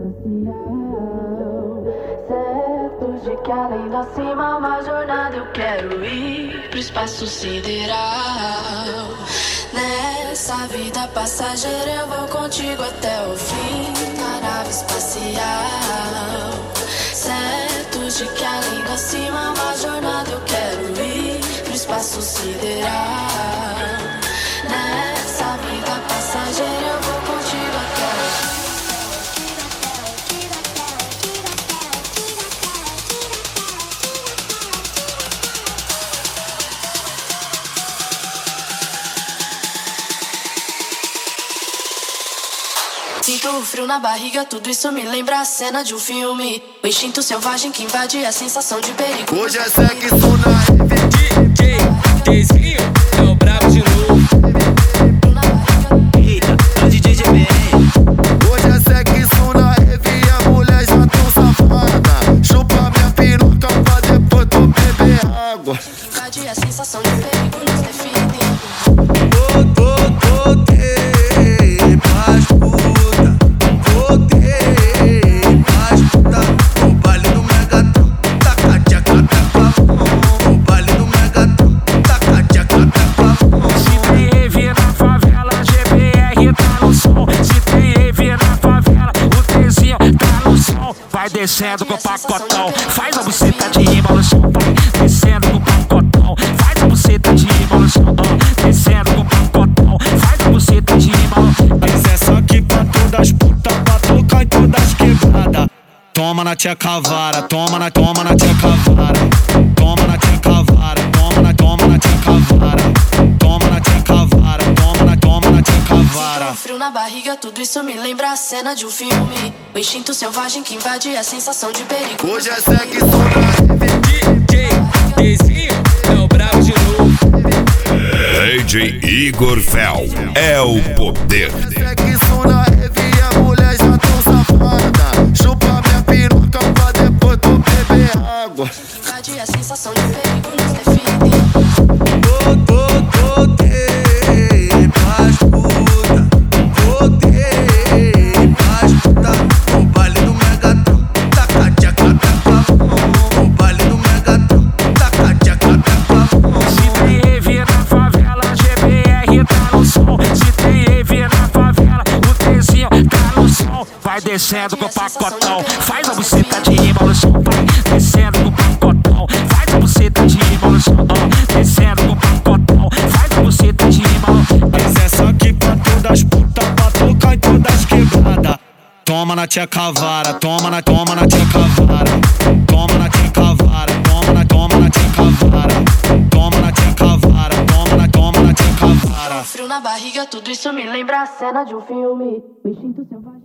espacial. Certo de que além da cima uma jornada eu quero ir pro espaço sideral. Nessa vida passageira eu vou contigo até o fim da nave espacial. Certo de que além da cima uma jornada eu quero ir pro espaço sideral. Nessa vida passageira eu vou contigo até o fim. Sinto o frio na barriga, tudo isso me lembra a cena de um filme. O instinto selvagem que invade a sensação de perigo. Hoje é sexo na DJ Deizinho, é o brabo de novo. Eita, é o DJ GBR. Hoje é sexo na rave, a mulher já tão safada. Chupa minha piroca pra depois tu beber água. Invade a sensação de perigo, nos define. Voltei pras puta. Voltei pras puta. O baile do Megatron, taca tchaca taca. O baile do Megatron, taca tchaca taca. Se tem rave na favela, GBR tá no som. Se tem rave na favela, o Tzinho tá no som. Vai descendo com o pacotão, faz a buceta de rima no som. Vai descendo com o pacotão, faz a buceta de rima no som. Descendo com o pacotão, faz a buceta de rima no som. Mas é só que pra todas putas, pra tocar em todas quebradas. Toma na tia cavara, toma na tia cavara. Toma na tia cavara, toma na tia cavara. Toma na tia cavara, toma na tia cavara. Sinto um frio na barriga, tudo isso me lembra a cena de um filme. O instinto selvagem que invade a sensação de perigo. Hoje é sexo na DJ Deizinho, é o brabo de novo. DJ Igor Fel é o poder. sexo na rave, a mulher já tão safada. Chupa minha piroca pra depois tu beber água. Invade a sensação de perigo, nos define. Voltei pras puta. Voltei pras puta. O baile do Megatron, taca tchaca taca. O baile do Megatron, taca tchaca taca. Se tem rave na favela, GBR tá no som. Se tem rave na favela, o Tzinho tá no som. Vai descendo com o pacotão, faz a buceta de rima no som. Vai descendo com o pacotão, faz a buceta de rima no som. Descendo com o pacotão, faz a buceta de rima no som. Mas é só que pra todas putas, pra tocar em todas quebradas. Toma na tia cavara, toma na tia cavara. Toma na tia cavara, toma na tia cavara. Toma na tia cavara, toma na tia cavara. Frio na barriga, tudo isso me lembra a cena de um filme. O instinto selvagem.